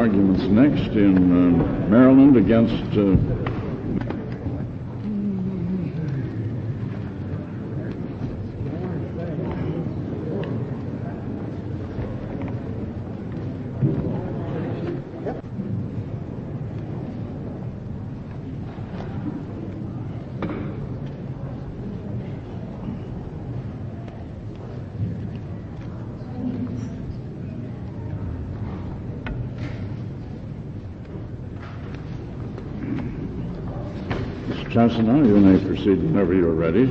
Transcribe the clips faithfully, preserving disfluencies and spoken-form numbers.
arguments next in uh, Maryland against... Uh, Chasanow, you may proceed whenever you're ready.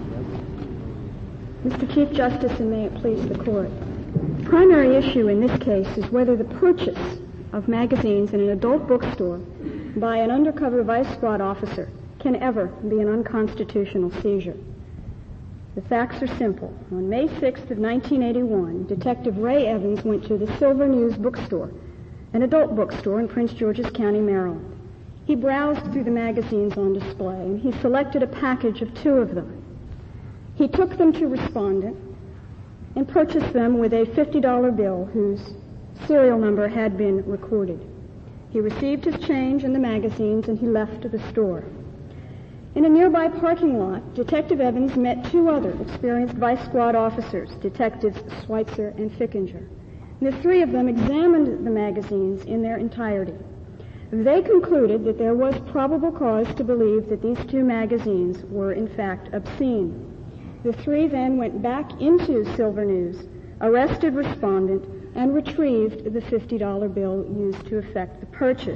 Mister Chief Justice, and may it please the Court, the primary issue in this case is whether the purchase of magazines in an adult bookstore by an undercover vice squad officer can ever be an unconstitutional seizure. The facts are simple. On May sixth of nineteen eighty-one, Detective Ray Evans went to the Silver News bookstore, an adult bookstore in Prince George's County, Maryland. He browsed through the magazines on display, and he selected a package of two of them. He took them to Respondent and purchased them with a fifty dollar bill whose serial number had been recorded. He received his change and the magazines, and he left the store. In a nearby parking lot, Detective Evans met two other experienced vice squad officers, Detectives Schweitzer and Fickinger. The three of them examined the magazines in their entirety. They concluded that there was probable cause to believe that these two magazines were in fact obscene. The three then went back into Silver News, arrested Respondent, and retrieved the fifty dollar bill used to effect the purchase.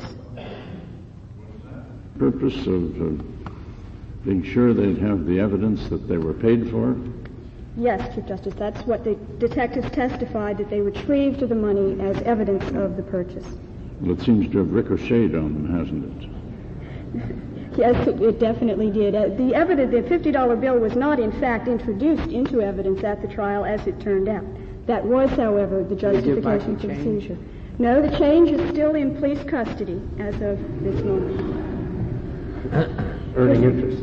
Purpose of uh, being sure they'd have the evidence that they were paid for? Yes, Chief Justice, that's what the detectives testified, that they retrieved the money as evidence of the purchase. Well, it seems to have ricocheted on them, hasn't it? Yes, it, it definitely did. Uh, the evidence, the fifty dollar bill was not, in fact, introduced into evidence at the trial, as it turned out. That was, however, the justification for the seizure. No, the change is still in police custody as of this moment. Earning interest.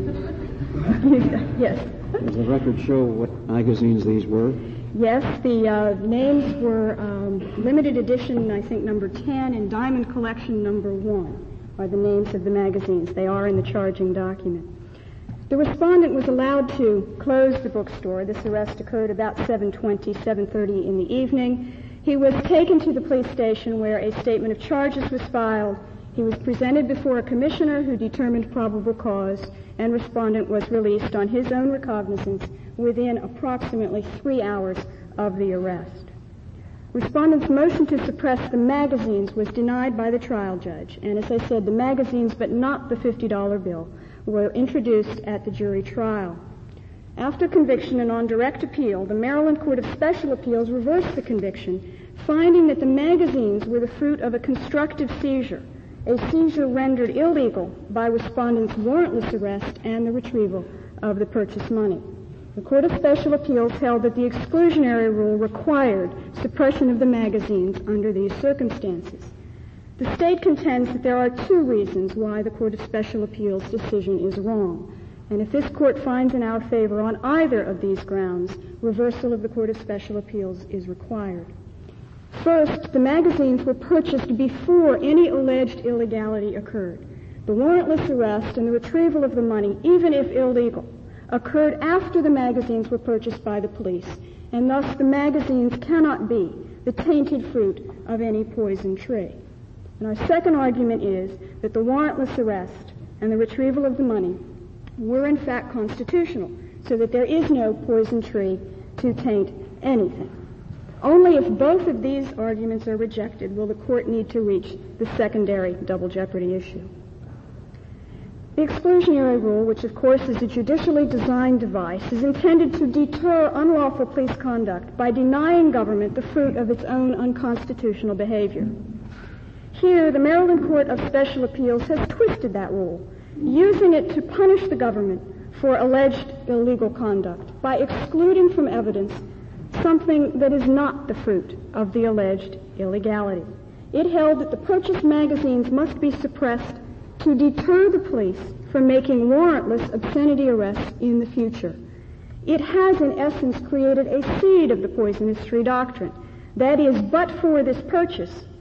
Yes. Does the record show what magazines these were? Yes, the uh, names were um, limited edition, I think, number ten, and Diamond Collection number one are the names of the magazines. They are in the charging document. The respondent was allowed to close the bookstore. This arrest occurred about seven twenty, seven thirty in the evening. He was taken to the police station where a statement of charges was filed. He was presented before a commissioner who determined probable cause, and respondent was released on his own recognizance within approximately three hours of the arrest. Respondent's motion to suppress the magazines was denied by the trial judge, and as I said, the magazines, but not the fifty dollar bill, were introduced at the jury trial. After conviction and on direct appeal, the Maryland Court of Special Appeals reversed the conviction, finding that the magazines were the fruit of a constructive seizure, a seizure rendered illegal by respondent's warrantless arrest and the retrieval of the purchase money. The Court of Special Appeals held that the exclusionary rule required suppression of the magazines under these circumstances. The state contends that there are two reasons why the Court of Special Appeals' decision is wrong, and if this court finds in our favor on either of these grounds, reversal of the Court of Special Appeals is required. First, the magazines were purchased before any alleged illegality occurred. The warrantless arrest and the retrieval of the money, even if illegal, occurred after the magazines were purchased by the police, and thus the magazines cannot be the tainted fruit of any poison tree. And our second argument is that the warrantless arrest and the retrieval of the money were in fact constitutional, so that there is no poison tree to taint anything. Only if both of these arguments are rejected will the court need to reach the secondary double jeopardy issue. The exclusionary rule, which of course is a judicially designed device, is intended to deter unlawful police conduct by denying government the fruit of its own unconstitutional behavior. Here, the Maryland Court of Special Appeals has twisted that rule, using it to punish the government for alleged illegal conduct by excluding from evidence something that is not the fruit of the alleged illegality. It held that the purchased magazines must be suppressed to deter the police from making warrantless obscenity arrests in the future. It has, in essence, created a seed of the poisonous tree doctrine. That is, but for this purchase,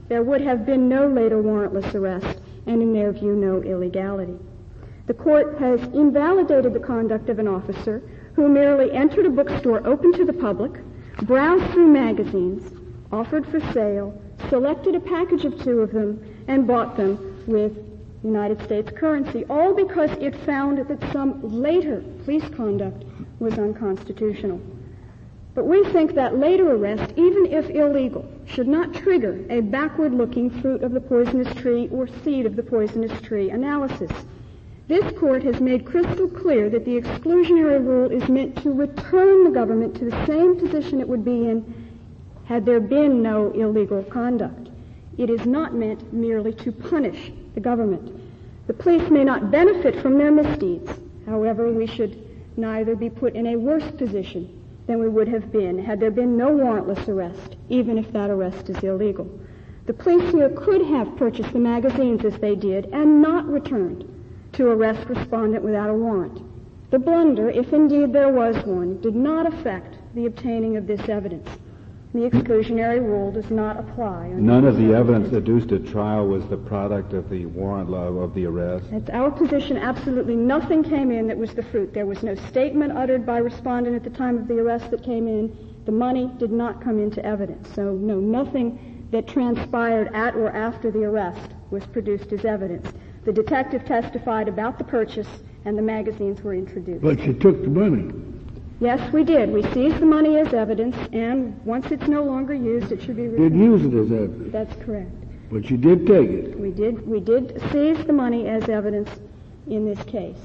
there would have been no later warrantless arrest, and in their view, no illegality. The court has invalidated the conduct of an officer who merely entered a bookstore open to the public, browsed through magazines, offered for sale, selected a package of two of them, and bought them with United States currency, all because it found that some later police conduct was unconstitutional. But we think that later arrest, even if illegal, should not trigger a backward-looking fruit of the poisonous tree or seed of the poisonous tree analysis. This court has made crystal clear that the exclusionary rule is meant to return the government to the same position it would be in had there been no illegal conduct. It is not meant merely to punish the government. The police may not benefit from their misdeeds. However, we should neither be put in a worse position than we would have been had there been no warrantless arrest, even if that arrest is illegal. The police here could have purchased the magazines as they did and not returned to arrest respondent without a warrant. The blunder, if indeed there was one, did not affect the obtaining of this evidence. The exclusionary rule does not apply. None of the evidence adduced at trial was the product of the warrant law of the arrest. It's our position. Absolutely nothing came in that was the fruit. There was no statement uttered by respondent at the time of the arrest that came in. The money did not come into evidence. So, no, nothing that transpired at or after the arrest was produced as evidence. The detective testified about the purchase, and the magazines were introduced. But you took the money. Yes, we did. We seized the money as evidence, and once it's no longer used, it should be returned. Didn't use it as evidence. That's correct. But you did take it. We did. We did seize the money as evidence in this case.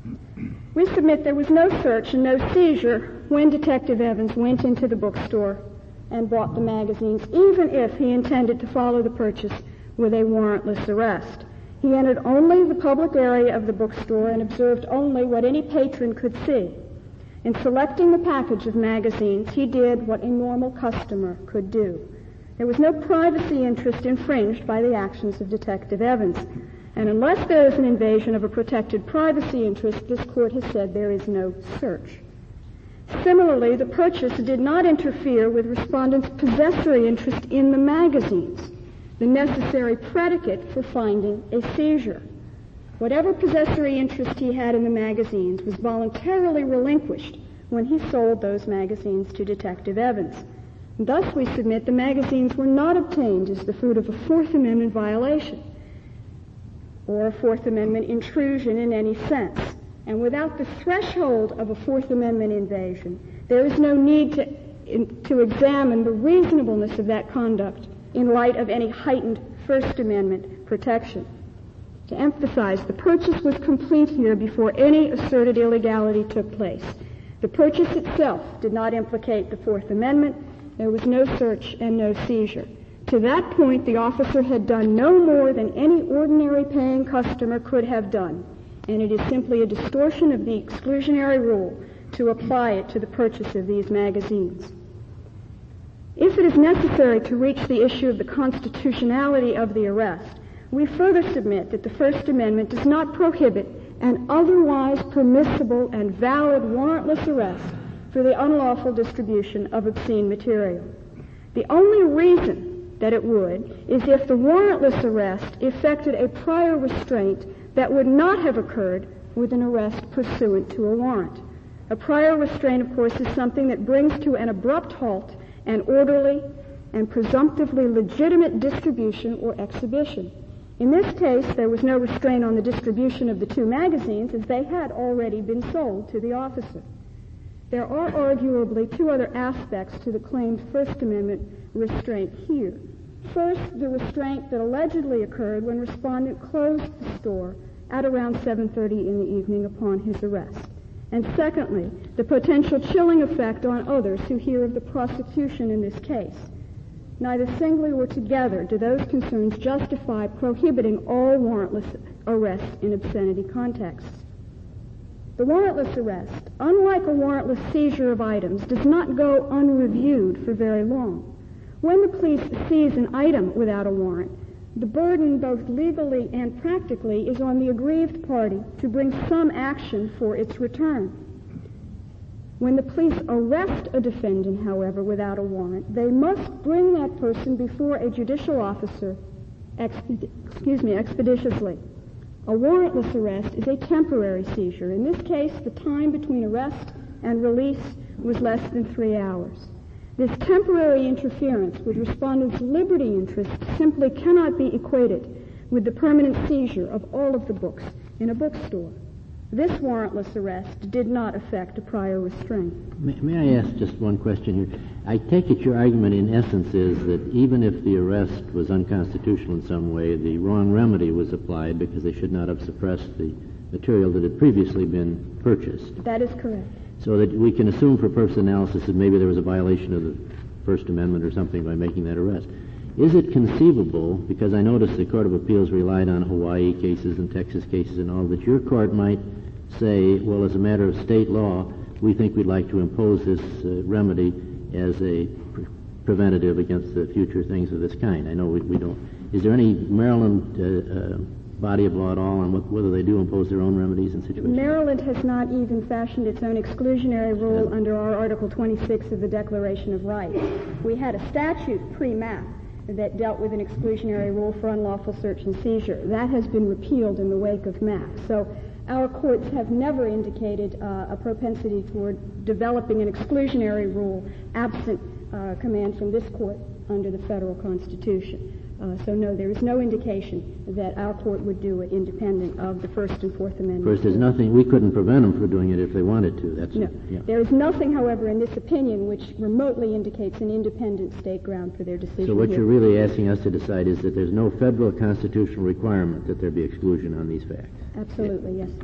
We submit there was no search and no seizure when Detective Evans went into the bookstore and bought the magazines, even if he intended to follow the purchase with a warrantless arrest. He entered only the public area of the bookstore and observed only what any patron could see. In selecting the package of magazines, he did what a normal customer could do. There was no privacy interest infringed by the actions of Detective Evans. And unless there is an invasion of a protected privacy interest, this court has said there is no search. Similarly, the purchase did not interfere with respondent's possessory interest in the magazines, the necessary predicate for finding a seizure. Whatever possessory interest he had in the magazines was voluntarily relinquished when he sold those magazines to Detective Evans. And thus, we submit the magazines were not obtained as the fruit of a Fourth Amendment violation or a Fourth Amendment intrusion in any sense. And without the threshold of a Fourth Amendment invasion, there is no need to, in, to examine the reasonableness of that conduct in light of any heightened First Amendment protection. To emphasize, the purchase was complete here before any asserted illegality took place. The purchase itself did not implicate the Fourth Amendment. There was no search and no seizure. To that point, the officer had done no more than any ordinary paying customer could have done, and it is simply a distortion of the exclusionary rule to apply it to the purchase of these magazines. If it is necessary to reach the issue of the constitutionality of the arrest, we further submit that the First Amendment does not prohibit an otherwise permissible and valid warrantless arrest for the unlawful distribution of obscene material. The only reason that it would is if the warrantless arrest effected a prior restraint that would not have occurred with an arrest pursuant to a warrant. A prior restraint, of course, is something that brings to an abrupt halt an orderly and presumptively legitimate distribution or exhibition. In this case, there was no restraint on the distribution of the two magazines, as they had already been sold to the officer. There are arguably two other aspects to the claimed First Amendment restraint here. First, the restraint that allegedly occurred when respondent closed the store at around seven thirty in the evening upon his arrest. And secondly, the potential chilling effect on others who hear of the prosecution in this case. Neither singly or together do those concerns justify prohibiting all warrantless arrests in obscenity contexts. The warrantless arrest, unlike a warrantless seizure of items, does not go unreviewed for very long. When the police seize an item without a warrant, the burden, both legally and practically, is on the aggrieved party to bring some action for its return. When the police arrest a defendant, however, without a warrant, they must bring that person before a judicial officer exped- excuse me, expeditiously. A warrantless arrest is a temporary seizure. In this case, the time between arrest and release was less than three hours. This temporary interference with respondents' liberty interests simply cannot be equated with the permanent seizure of all of the books in a bookstore. This warrantless arrest did not affect a prior restraint. May, may I ask just one question here? I take it your argument in essence is that even if the arrest was unconstitutional in some way, the wrong remedy was applied because they should not have suppressed the material that had previously been purchased. That is correct. So that we can assume for purpose analysis that maybe there was a violation of the First Amendment or something by making that arrest. Is it conceivable, because I noticed the Court of Appeals relied on Hawaii cases and Texas cases and all, that your court might say, well, as a matter of state law, we think we'd like to impose this uh, remedy as a pre- preventative against the future things of this kind? I know we, we don't. Is there any Maryland uh, uh, body of law at all on what, whether they do impose their own remedies in situations? Maryland has not even fashioned its own exclusionary rule Yeah. under our Article twenty-six of the Declaration of Rights. We had a statute pre-map that dealt with an exclusionary rule for unlawful search and seizure. That has been repealed in the wake of MAP. So our courts have never indicated uh, a propensity toward developing an exclusionary rule absent uh, command from this court under the federal Constitution. Uh, so no, there is no indication that our court would do it independent of the First and Fourth Amendments. Of course, there's nothing, we couldn't prevent them from doing it if they wanted to. That's No. yeah. There is nothing, however, in this opinion which remotely indicates an independent state ground for their decision. So what here. you're really asking us to decide is that there's no federal constitutional requirement that there be exclusion on these facts. Absolutely, yes.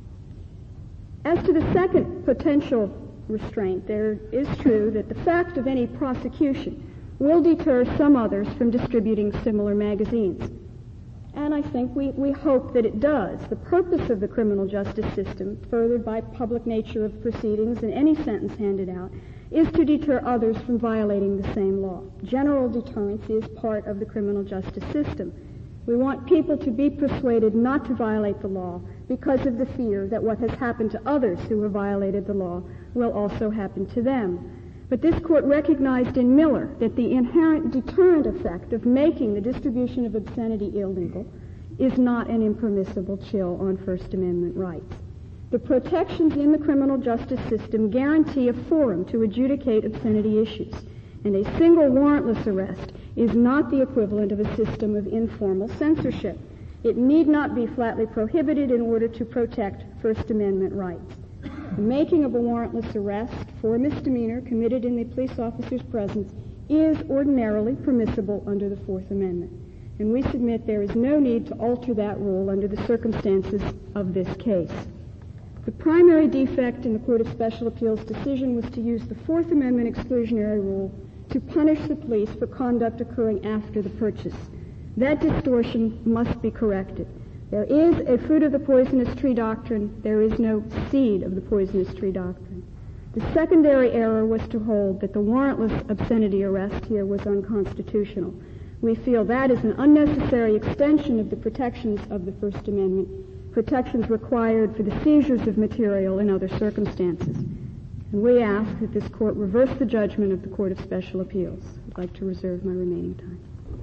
As to the second potential restraint, there is true that the fact of any prosecution will deter some others from distributing similar magazines. And I think we, we hope that it does. The purpose of the criminal justice system, furthered by public nature of proceedings and any sentence handed out, is to deter others from violating the same law. General deterrence is part of the criminal justice system. We want people to be persuaded not to violate the law because of the fear that what has happened to others who have violated the law will also happen to them. But this court recognized in Miller that the inherent deterrent effect of making the distribution of obscenity illegal is not an impermissible chill on First Amendment rights. The protections in the criminal justice system guarantee a forum to adjudicate obscenity issues, and a single warrantless arrest is not the equivalent of a system of informal censorship. It need not be flatly prohibited in order to protect First Amendment rights. The making of a warrantless arrest for a misdemeanor committed in the police officer's presence is ordinarily permissible under the Fourth Amendment. And we submit there is no need to alter that rule under the circumstances of this case. The primary defect in the Court of Special Appeals' decision was to use the Fourth Amendment exclusionary rule to punish the police for conduct occurring after the purchase. That distortion must be corrected. There is a fruit of the poisonous tree doctrine. There is no seed of the poisonous tree doctrine. The secondary error was to hold that the warrantless obscenity arrest here was unconstitutional. We feel that is an unnecessary extension of the protections of the First Amendment, protections required for the seizures of material in other circumstances. And we ask that this court reverse the judgment of the Court of Special Appeals. I'd like to reserve my remaining time.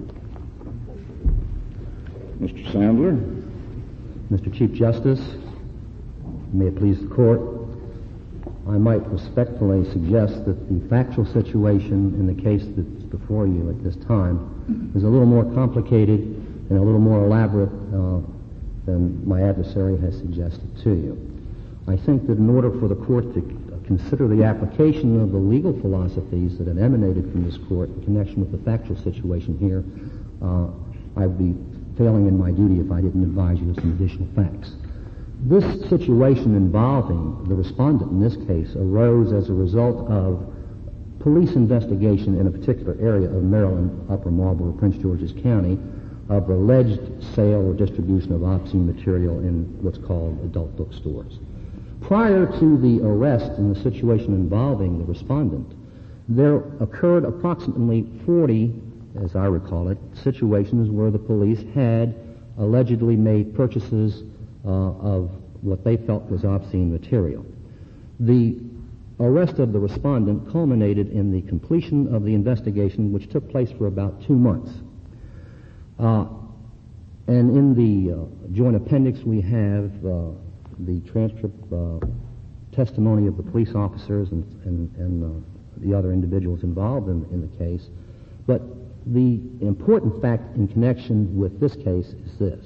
Mister Sandler. Mister Chief Justice, may it please the Court, I might respectfully suggest that the factual situation in the case that's before you at this time is a little more complicated and a little more elaborate uh, than my adversary has suggested to you. I think that in order for the Court to consider the application of the legal philosophies that have emanated from this Court in connection with the factual situation here, uh, I would be failing in my duty if I didn't advise you of some additional facts. This situation involving the respondent in this case arose as a result of police investigation in a particular area of Maryland, Upper Marlboro, Prince George's County, of alleged sale or distribution of obscene material in what's called adult bookstores. Prior to the arrest in the situation involving the respondent, there occurred approximately forty, as I recall it, situations where the police had allegedly made purchases uh, of what they felt was obscene material. The arrest of the respondent culminated in the completion of the investigation, which took place for about two months. Uh, and in the uh, joint appendix, we have uh, the transcript uh, testimony of the police officers and, and, and uh, the other individuals involved in, in the case. But the important fact in connection with this case is this.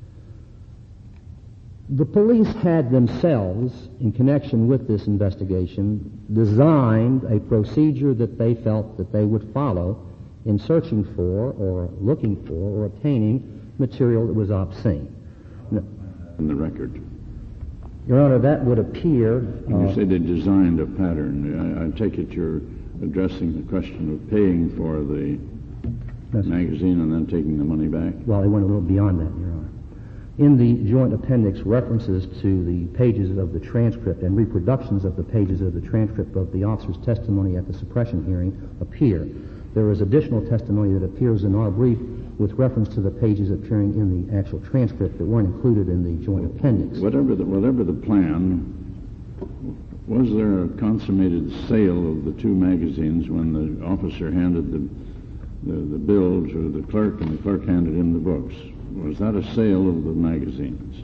The police had themselves, in connection with this investigation, designed a procedure that they felt that they would follow in searching for or looking for or obtaining material that was obscene. Now, in the record. Your Honor, that would appear... When you uh, say they designed a pattern, I, I take it you're addressing the question of paying for the yes. magazine and then taking the money back? Well, they went a little beyond that, Your Honor. In the joint appendix, references to the pages of the transcript and reproductions of the pages of the transcript of the officer's testimony at the suppression hearing appear. There is additional testimony that appears in our brief with reference to the pages appearing in the actual transcript that weren't included in the joint appendix. Whatever the, whatever the plan, was there a consummated sale of the two magazines when the officer handed the, the, the bill to the clerk and the clerk handed him the books? Was that a sale of the magazines?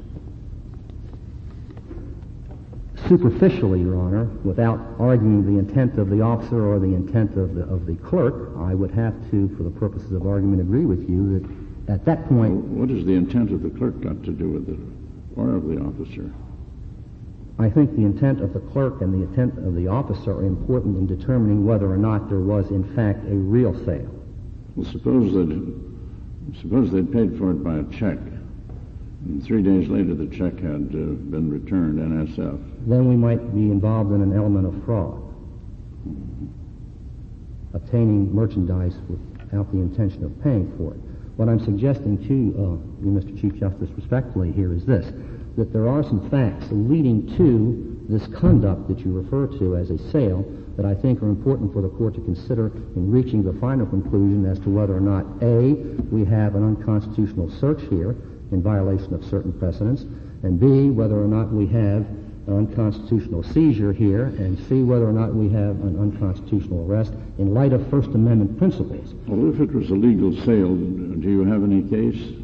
Superficially, Your Honor, without arguing the intent of the officer or the intent of the, of the clerk, I would have to, for the purposes of argument, agree with you that at that point... Well, what does the intent of the clerk got to do with it, or of the officer? I think the intent of the clerk and the intent of the officer are important in determining whether or not there was, in fact, a real sale. Well, suppose that... Suppose they'd paid for it by a check, and three days later the check had uh, been returned, N S F. Then we might be involved in an element of fraud. Mm-hmm. Obtaining merchandise without the intention of paying for it. What I'm suggesting to uh, you, Mister Chief Justice, respectfully here is this, that there are some facts leading to this conduct that you refer to as a sale that I think are important for the court to consider in reaching the final conclusion as to whether or not, A, we have an unconstitutional search here in violation of certain precedents, and B, whether or not we have an unconstitutional seizure here, and C, whether or not we have an unconstitutional arrest in light of First Amendment principles. Well, if it was a legal sale, do you have any case?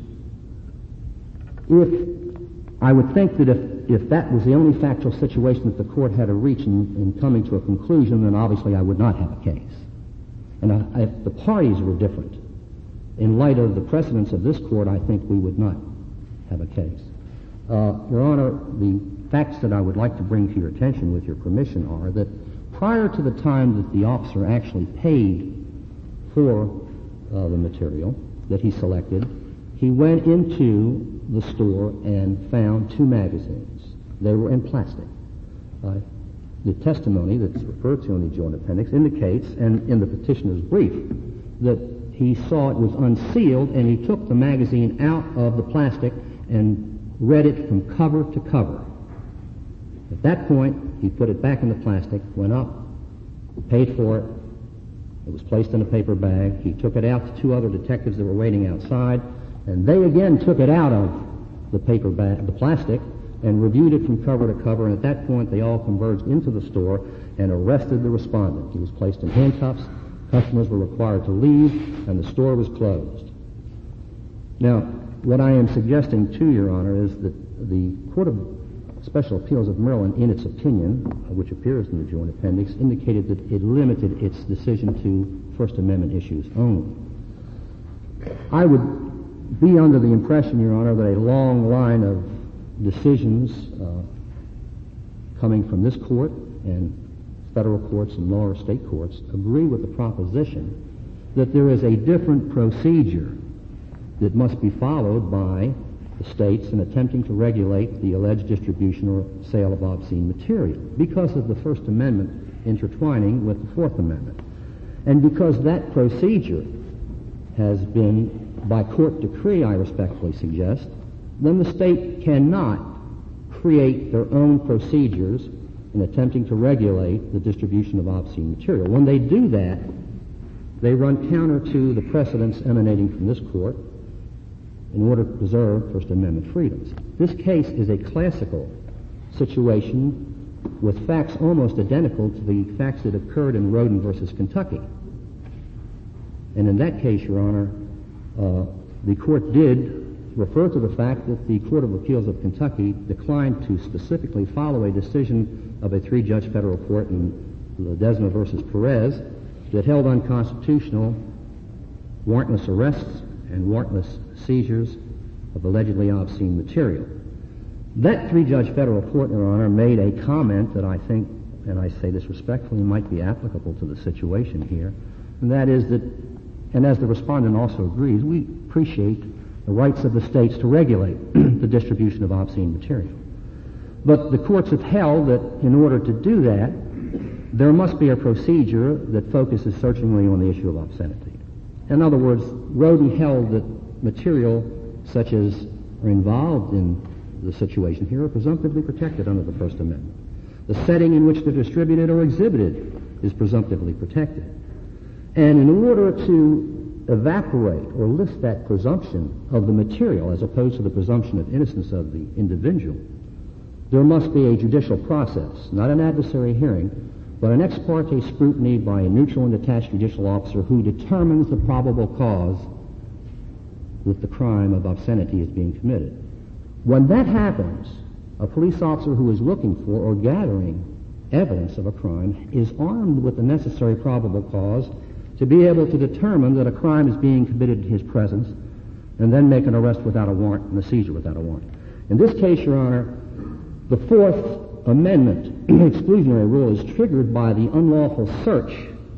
If I would think that if, if that was the only factual situation that the court had to reach in, in coming to a conclusion, then obviously I would not have a case. And I, if the parties were different, in light of the precedents of this court, I think we would not have a case. Uh, Your Honor, the facts that I would like to bring to your attention with your permission are that prior to the time that the officer actually paid for uh, the material that he selected, he went into the store and found two magazines. They were in plastic. Uh, the testimony that's referred to in the joint appendix indicates, and in the petitioner's brief, that he saw it was unsealed and he took the magazine out of the plastic and read it from cover to cover. At that point, he put it back in the plastic, went up, paid for it. It was placed in a paper bag. He took it out to two other detectives that were waiting outside, and they again took it out of the paper bag, the plastic, and reviewed it from cover to cover, and at that point they all converged into the store and arrested the respondent. He was placed in handcuffs, customers were required to leave, and the store was closed. Now, what I am suggesting to Your Honor is that the Court of Special Appeals of Maryland, in its opinion, which appears in the joint appendix, indicated that it limited its decision to First Amendment issues only. I would be under the impression, Your Honor, that a long line of decisions uh, coming from this court and federal courts and lower state courts agree with the proposition that there is a different procedure that must be followed by the states in attempting to regulate the alleged distribution or sale of obscene material because of the First Amendment intertwining with the Fourth Amendment. And because that procedure has been, by court decree, I respectfully suggest, then the state cannot create their own procedures in attempting to regulate the distribution of obscene material. When they do that, they run counter to the precedents emanating from this court in order to preserve First Amendment freedoms. This case is a classical situation with facts almost identical to the facts that occurred in Roden versus Kentucky. And in that case, Your Honor, uh, the court did refer to the fact that the Court of Appeals of Kentucky declined to specifically follow a decision of a three-judge federal court in Ledesma versus Perez that held unconstitutional warrantless arrests and warrantless seizures of allegedly obscene material. That three-judge federal court, Your Honor, made a comment that I think, and I say this respectfully, might be applicable to the situation here, and that is that, and as the respondent also agrees, we appreciate the rights of the states to regulate the distribution of obscene material. But the courts have held that in order to do that, there must be a procedure that focuses searchingly on the issue of obscenity. In other words, Roden held that material such as are involved in the situation here are presumptively protected under the First Amendment. The setting in which they're distributed or exhibited is presumptively protected. And in order to evaporate or lift that presumption of the material as opposed to the presumption of innocence of the individual, there must be a judicial process, not an adversary hearing, but an ex parte scrutiny by a neutral and detached judicial officer who determines the probable cause that the crime of obscenity is being committed. When that happens, a police officer who is looking for or gathering evidence of a crime is armed with the necessary probable cause to be able to determine that a crime is being committed in his presence and then make an arrest without a warrant and a seizure without a warrant. In this case, Your Honor, the Fourth Amendment exclusionary rule is triggered by the unlawful search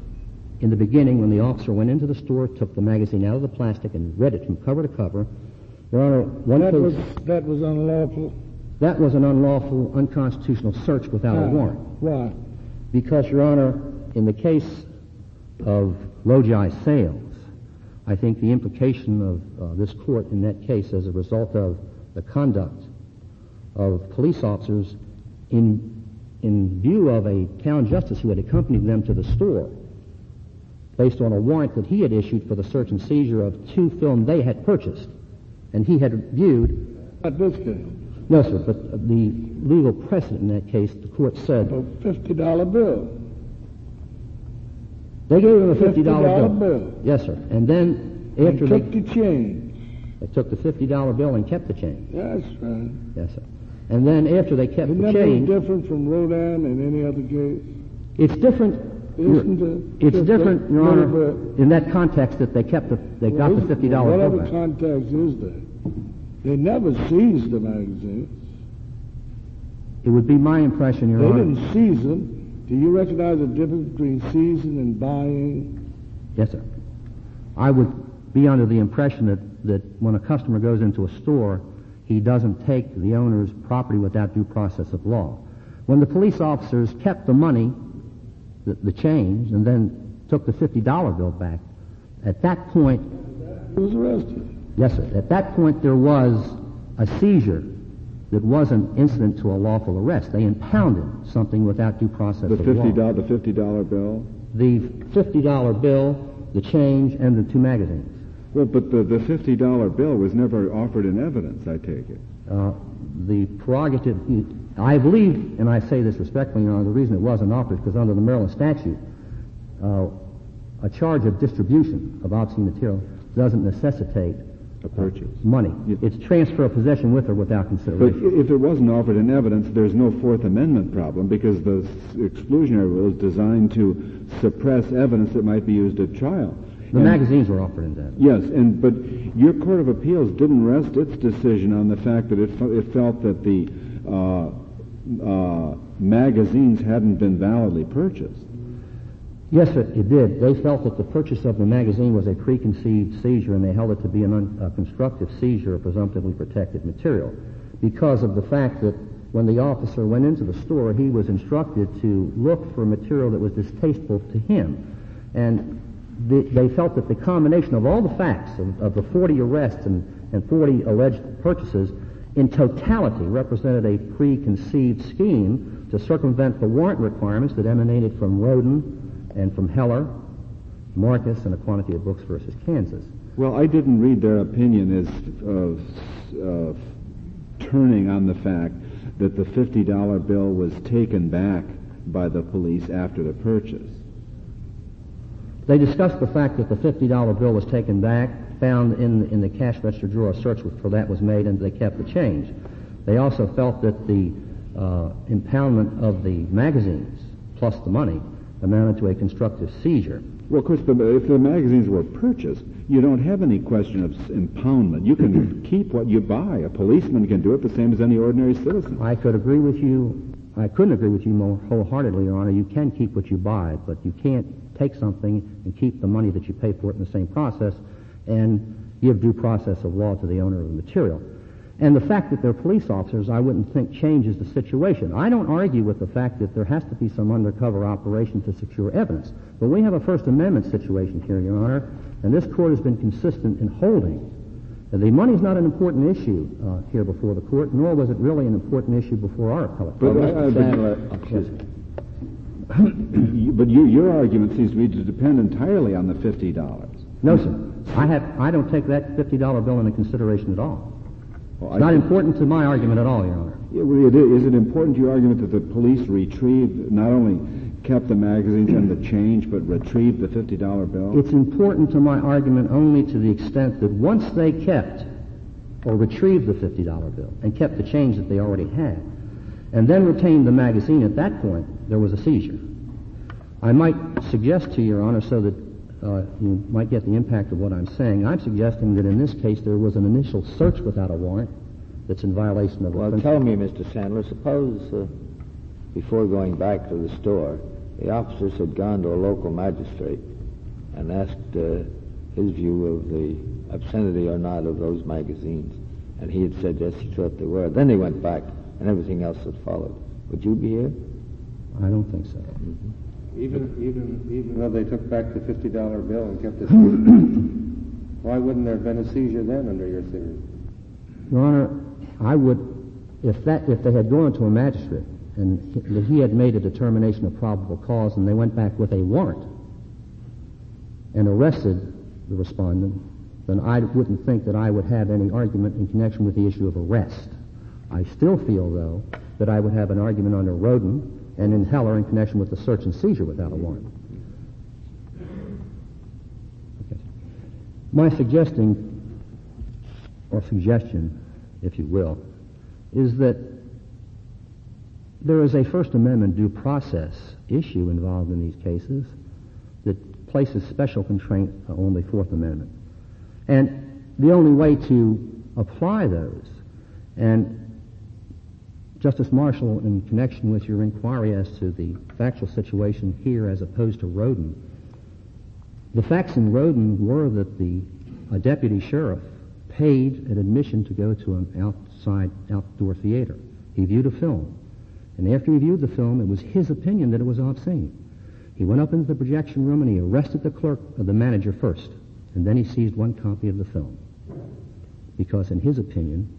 in the beginning when the officer went into the store, took the magazine out of the plastic and read it from cover to cover. Your Honor, one That case, was, that was unlawful. that was an unlawful, unconstitutional search without a Why? warrant. Why? Because, Your Honor, in the case of Logi Sales, I think the implication of uh, this court in that case as a result of the conduct of police officers in, in view of a town justice who had accompanied them to the store based on a warrant that he had issued for the search and seizure of two film they had purchased, and he had viewed... Not this case. No, sir, but the legal precedent in that case, the court said... A fifty dollar bill. They gave him a fifty dollar bill. bill. Yes, sir. And then after And they... took the change. They took the fifty dollar bill and kept the change. That's right. Yes, sir. And then after they kept Isn't the that change... any different from Rodan and any other case? It's different... Isn't it? It's Just different, a Your little Honor, bit. in that context that they kept the... They got Well, the isn't- fifty dollar bill Whatever back. context is there? They never seized the magazine. It would be my impression, Your They Honor... didn't seize them. Do you recognize the difference between seizing and buying? Yes, sir. I would be under the impression that, that when a customer goes into a store, he doesn't take the owner's property without due process of law. When the police officers kept the money, the, the change, and then took the fifty dollar bill back, at that point... He was arrested. Yes, sir. At that point, there was a seizure that wasn't incident to a lawful arrest. They impounded something without due process The of fifty law. dollar, the fifty dollar bill. The fifty dollar bill, the change, and the two magazines. Well, but the, the fifty dollar bill was never offered in evidence, I take it. Uh, the prerogative, I believe, and I say this respectfully, Your Honor, the reason it wasn't offered is because under the Maryland statute, uh, a charge of distribution of obscene material doesn't necessitate A purchase. money. Yeah. It's transfer of possession with or without But consideration. if it wasn't offered in evidence, there's no Fourth Amendment problem because the s- exclusionary rule is designed to suppress evidence that might be used at trial. The And- magazines were offered in that. Yes, and but your Court of Appeals didn't rest its decision on the fact that it, fe- it felt that the uh, uh, magazines hadn't been validly purchased. Yes, sir, it did. They felt that the purchase of the magazine was a preconceived seizure, and they held it to be a un- a constructive seizure of presumptively protected material because of the fact that when the officer went into the store, he was instructed to look for material that was distasteful to him. And the, they felt that the combination of all the facts of, of the forty arrests and, and forty alleged purchases in totality represented a preconceived scheme to circumvent the warrant requirements that emanated from Roden and from Heller, Marcus, and a quantity of books versus Kansas. Well, I didn't read their opinion as uh, uh, turning on the fact that the fifty dollar bill was taken back by the police after the purchase? They discussed the fact that the fifty dollar bill was taken back, found in, in the cash register drawer. A search for that was made, and they kept the change. They also felt that the uh, impoundment of the magazines, plus the money, amounted to a constructive seizure. Well, of course, the, if the magazines were purchased, you don't have any question of impoundment. You can keep what you buy. A policeman can do it the same as any ordinary citizen. I could agree with you. I couldn't agree with you more wholeheartedly, Your Honor. You can keep what you buy, but you can't take something and keep the money that you pay for it in the same process and give due process of law to the owner of the material. And the fact that they're police officers, I wouldn't think changes the situation. I don't argue with the fact that there has to be some undercover operation to secure evidence. But we have a First Amendment situation here, Your Honor, and this Court has been consistent in holding that the money's not an important issue uh, here before the Court, nor was it really an important issue before our appellate court. But, uh, Sandler, excuse me. But you, your argument seems to me to depend entirely on the fifty dollars. No, sir. I have. I don't take that fifty dollar bill into consideration at all. Well, it's not important to my argument at all, Your Honor. Yeah, well, it is. Is it important to your argument that the police retrieved, not only kept the magazines and the change, but retrieved the fifty dollar bill? It's important to my argument only to the extent that once they kept or retrieved the fifty dollar bill and kept the change that they already had, and then retained the magazine, at that point, there was a seizure. I might suggest to Your Honor, so that uh, you might get the impact of what I'm saying, I'm suggesting that in this case there was an initial search without a warrant that's in violation of the Well, tell me, Mister Sandler, suppose uh, before going back to the store, the officers had gone to a local magistrate and asked uh, his view of the obscenity or not of those magazines, and he had said yes, he thought they were. Then they went back, and everything else had followed. Would you be here? I don't think so. Mm-hmm. Even even even though they took back the fifty dollar bill and kept it, why wouldn't there have been a seizure then under your theory? Your Honor, I would, if that if they had gone to a magistrate and he, that he had made a determination of probable cause and they went back with a warrant and arrested the respondent, then I wouldn't think that I would have any argument in connection with the issue of arrest. I still feel, though, that I would have an argument under Roden and in Heller in connection with the search and seizure without a warrant. Okay. My suggesting, or suggestion, if you will, is that there is a First Amendment due process issue involved in these cases that places special constraint on the Fourth Amendment. And the only way to apply those, and Justice Marshall, in connection with your inquiry as to the factual situation here as opposed to Roden, the facts in Roden were that the a deputy sheriff paid an admission to go to an outside outdoor theater. He viewed a film, and after he viewed the film, it was his opinion that it was obscene. He went up into the projection room and he arrested the clerk, or the manager first, and then he seized one copy of the film, because in his opinion,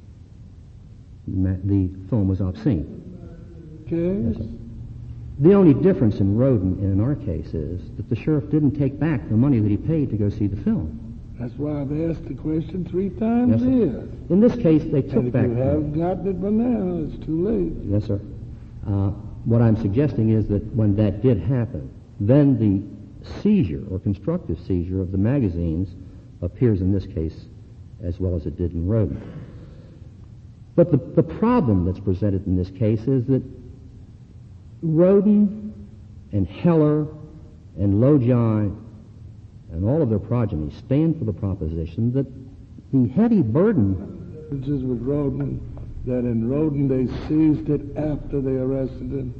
the film was obscene. Okay. Yes, the only difference in Roden and in our case is that the sheriff didn't take back the money that he paid to go see the film. That's why I've asked the question three times Yes, sir. here. In this case, they took And if back. you haven't gotten it by now, it's too late. Yes, sir. Uh, what I'm suggesting is that when that did happen, then the seizure or constructive seizure of the magazines appears in this case as well as it did in Roden. But the, the problem that's presented in this case is that Roden and Heller and Logi and all of their progeny stand for the proposition that the heavy burden... This is with Roden, that in Roden they seized it after they arrested him.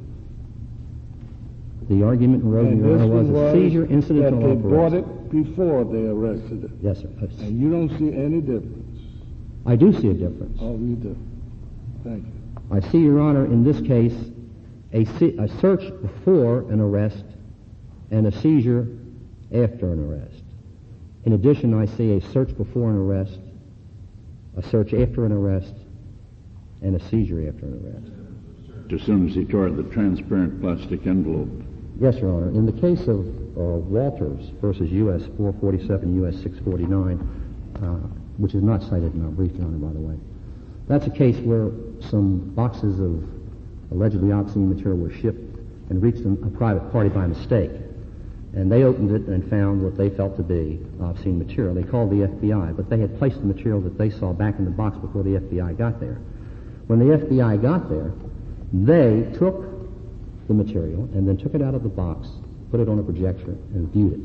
The argument in Roden, And Your this Honor, was one a seizure incident that to they lawful bought arrest. it before they arrested him. Yes, sir. And you don't see any difference. I do see a difference. Oh, you do. Thank you. I see, Your Honor, in this case, a, se- a search before an arrest and a seizure after an arrest. In addition, I see a search before an arrest, a search after an arrest, and a seizure after an arrest. As soon as he tore the transparent plastic envelope. Yes, Your Honor. In the case of uh, Walters versus U S four forty-seven, U S six forty-nine, uh, which is not cited in our brief, Your Honor, by the way, That's a case where some boxes of allegedly obscene material were shipped and reached a private party by mistake. And they opened it and found what they felt to be obscene material. They called the F B I, but they had placed the material that they saw back in the box before the F B I got there. When the F B I got there, they took the material and then took it out of the box, put it on a projector, and viewed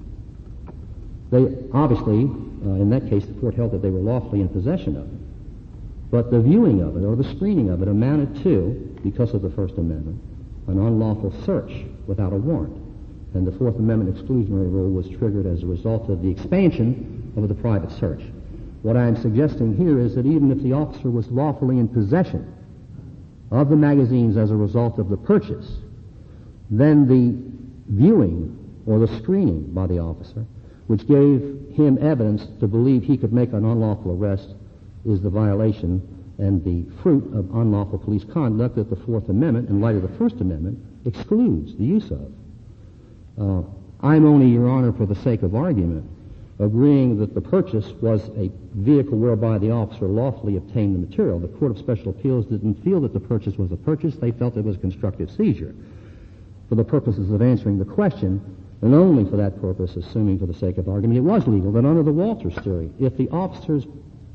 it. They obviously, uh, in that case, the court held that they were lawfully in possession of it. But the viewing of it or the screening of it amounted to, because of the First Amendment, an unlawful search without a warrant. And the Fourth Amendment exclusionary rule was triggered as a result of the expansion of the private search. What I am suggesting here is that even if the officer was lawfully in possession of the magazines as a result of the purchase, then the viewing or the screening by the officer, which gave him evidence to believe he could make an unlawful arrest, is the violation and the fruit of unlawful police conduct that the Fourth Amendment, in light of the First Amendment, excludes the use of. Uh, I'm only, Your Honor, for the sake of argument, agreeing that the purchase was a vehicle whereby the officer lawfully obtained the material. The Court of Special Appeals didn't feel that the purchase was a purchase. They felt it was a constructive seizure. For the purposes of answering the question, and only for that purpose, assuming for the sake of argument, it was legal, that under the Walters theory, if the officers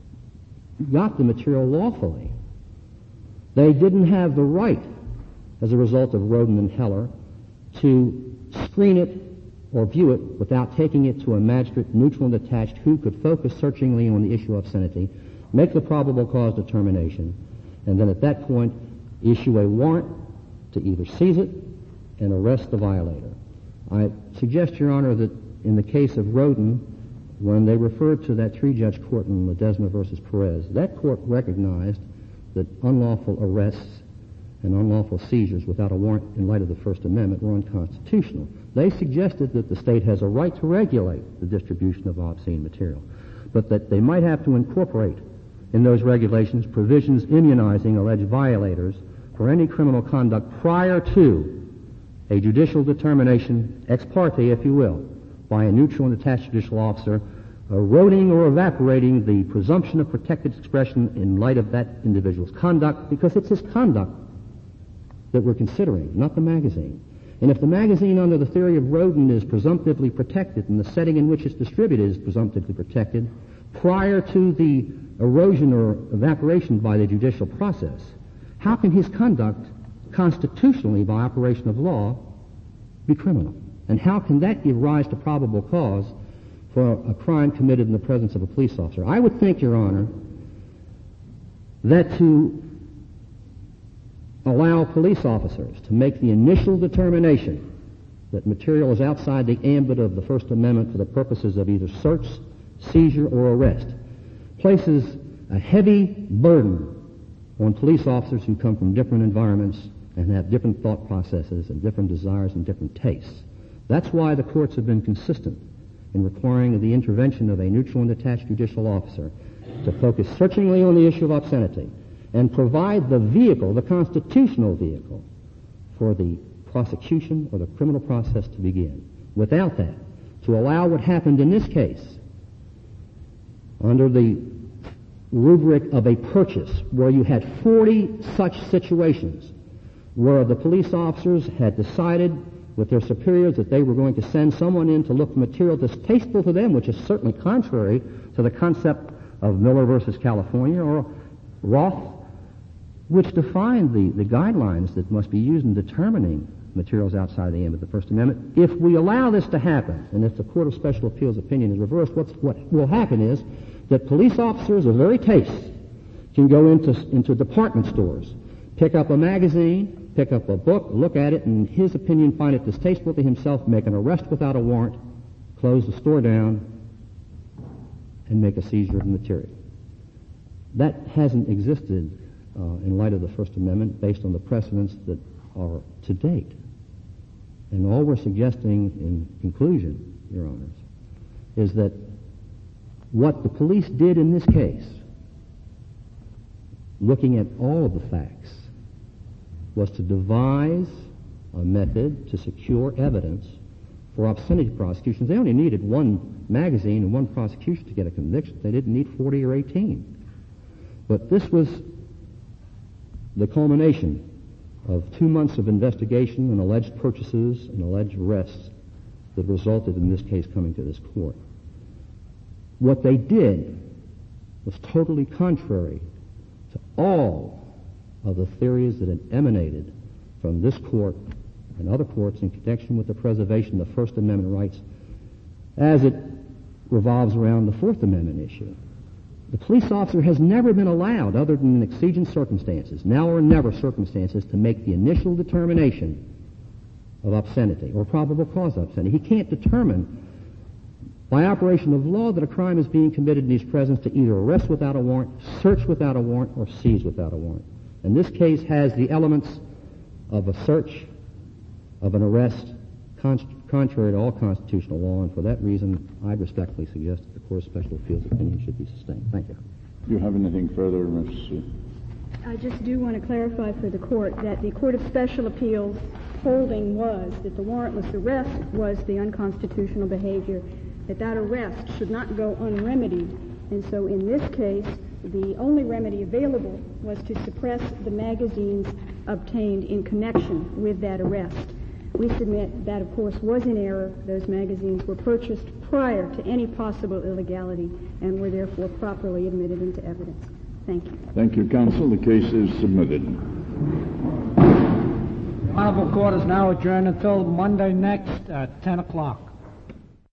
got the material lawfully, they didn't have the right, as a result of Roden and Heller, to screen it or view it without taking it to a magistrate, neutral and detached, who could focus searchingly on the issue of obscenity, make the probable cause determination, and then at that point issue a warrant to either seize it and arrest the violator. I suggest, Your Honor, that in the case of Roden, when they referred to that three-judge court in Ledesma versus Perez, that court recognized that unlawful arrests and unlawful seizures without a warrant in light of the First Amendment were unconstitutional. They suggested that the state has a right to regulate the distribution of obscene material, but that they might have to incorporate in those regulations provisions immunizing alleged violators for any criminal conduct prior to a judicial determination, ex parte, if you will, by a neutral and detached judicial officer, eroding or evaporating the presumption of protected expression in light of that individual's conduct, because it's his conduct that we're considering, not the magazine. And if the magazine under the theory of Roden is presumptively protected and the setting in which it's distributed is presumptively protected prior to the erosion or evaporation by the judicial process, how can his conduct constitutionally, by operation of law, be criminal? And how can that give rise to probable cause for a crime committed in the presence of a police officer? I would think, Your Honor, that to allow police officers to make the initial determination that material is outside the ambit of the First Amendment for the purposes of either search, seizure, or arrest places a heavy burden on police officers who come from different environments and have different thought processes and different desires and different tastes. That's why the courts have been consistent in requiring the intervention of a neutral and detached judicial officer to focus searchingly on the issue of obscenity and provide the vehicle, the constitutional vehicle, for the prosecution or the criminal process to begin. Without that, to allow what happened in this case under the rubric of a purchase, where you had forty such situations where the police officers had decided with their superiors that they were going to send someone in to look for material distasteful to them, which is certainly contrary to the concept of Miller versus California or Roth, which defined the, the guidelines that must be used in determining materials outside the ambit of the First Amendment. If we allow this to happen, and if the Court of Special Appeals opinion is reversed, what's, what will happen is that police officers of very taste can go into, into department stores, pick up a magazine, pick up a book, look at it, and in his opinion find it distasteful to himself, make an arrest without a warrant, close the store down, and make a seizure of the material. That hasn't existed uh, in light of the First Amendment based on the precedents that are to date. And all we're suggesting in conclusion, Your Honors, is that what the police did in this case, looking at all of the facts, was to devise a method to secure evidence for obscenity prosecutions. They only needed one magazine and one prosecution to get a conviction. They didn't need forty or eighteen. But this was the culmination of two months of investigation and alleged purchases and alleged arrests that resulted in this case coming to this court. What they did was totally contrary to all of the theories that had emanated from this court and other courts in connection with the preservation of First Amendment rights as it revolves around the Fourth Amendment issue. The police officer has never been allowed, other than in exigent circumstances, now or never circumstances, to make the initial determination of obscenity or probable cause of obscenity. He can't determine by operation of law that a crime is being committed in his presence to either arrest without a warrant, search without a warrant, or seize without a warrant. And this case has the elements of a search, of an arrest, con- contrary to all constitutional law, and for that reason, I respectfully suggest that the Court of Special Appeals' opinion should be sustained. Thank you. Do you have anything further, Miz I just do want to clarify for the Court that the Court of Special Appeals holding was that the warrantless arrest was the unconstitutional behavior, that that arrest should not go unremedied. And so in this case, the only remedy available was to suppress the magazines obtained in connection with that arrest. We submit that, of course, was in error. Those magazines were purchased prior to any possible illegality and were therefore properly admitted into evidence. Thank you. Thank you, counsel. The case is submitted. The Honorable Court is now adjourned until Monday next at ten o'clock.